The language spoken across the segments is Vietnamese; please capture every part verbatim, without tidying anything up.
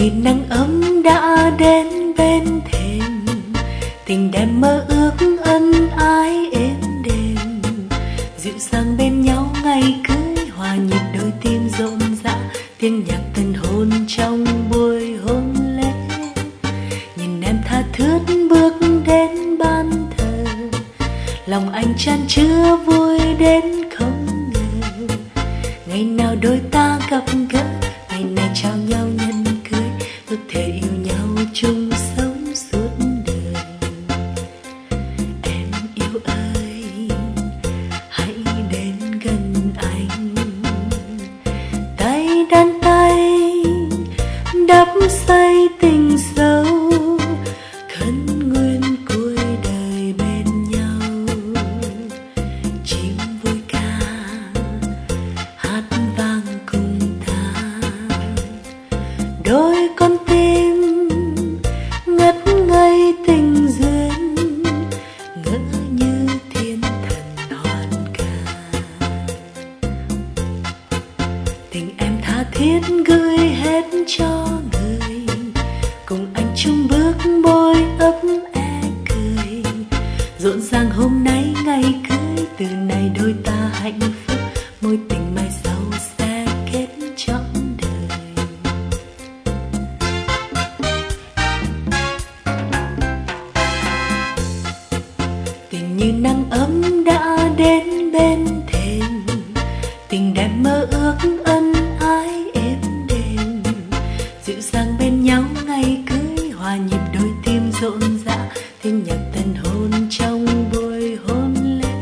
như nắng ấm đã đến bên thềm, tình đẹp mơ ước ân ái êm đềm, dịu dàng bên nhau ngày cưới, hòa nhịp đôi tim rộn rã, tiếng nhạc tân hôn trong buổi hôn lễ. Nhìn em tha thướt bước đến ban thờ, lòng anh chan chứa vui đến không ngờ. Ngày nào đôi ta gặp gỡ, ngày này trao nhau nhân cưới, ước thề yêu nhau chung sống suốt đời. Em yêu ơi, hãy đến gần anh, tay đan tay đắp xây tình sâu, khấn nguyện cuối đời bên nhau. Chim vui ca hát vang cùng ta, đôi con tim ngất ngây tình duyên, ngỡ như thiên thần hoàn ca. Tình em tha thiết gửi hết cho người, cùng anh chung bước môi ấp e cười. Rộn ràng hôm nay ngày cưới, từ nay đôi ta hạnh phúc, mối tình mai sau sẽ kết trọn đời. Tình như nắng ấm đã đến bên thềm, tình đẹp mơ ước ân ái êm đềm, dịu dàng bên nhau ngày cưới, hòa nhịp đôi tim rộn rã, tiếng nhạc tân hôn trong buổi hôn lễ.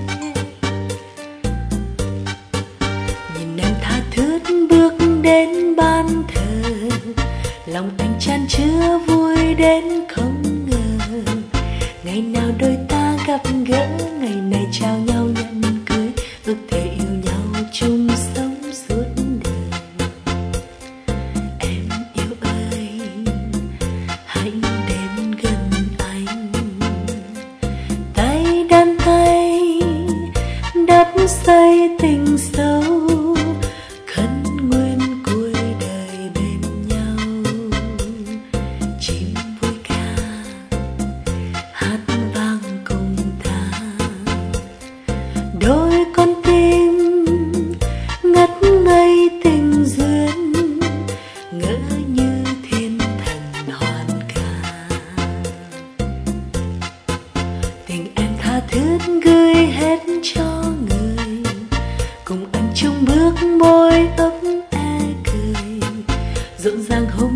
Nhìn em tha thướt bước đến ban thờ, lòng anh chan chứa vui đến không ngờ. Ngày nào đôi ta gặp gỡ, ngày này trao nhau nhân cưới, ước thề yêu nhau chung sống suốt đời. Em yêu ơi, hãy đến gần anh, tay đan tay đắp xây tình sâu, khấn nguyện cuối đời bên nhau. Chim vui ca hát vang cùng ta, đôi con tim ngất ngây tình duyên, ngỡ như thiên thần hoàn ca. Tình em tha thướt gửi hết cho người, cùng anh chung bước môi ấp e cười. Rộn ràng hôm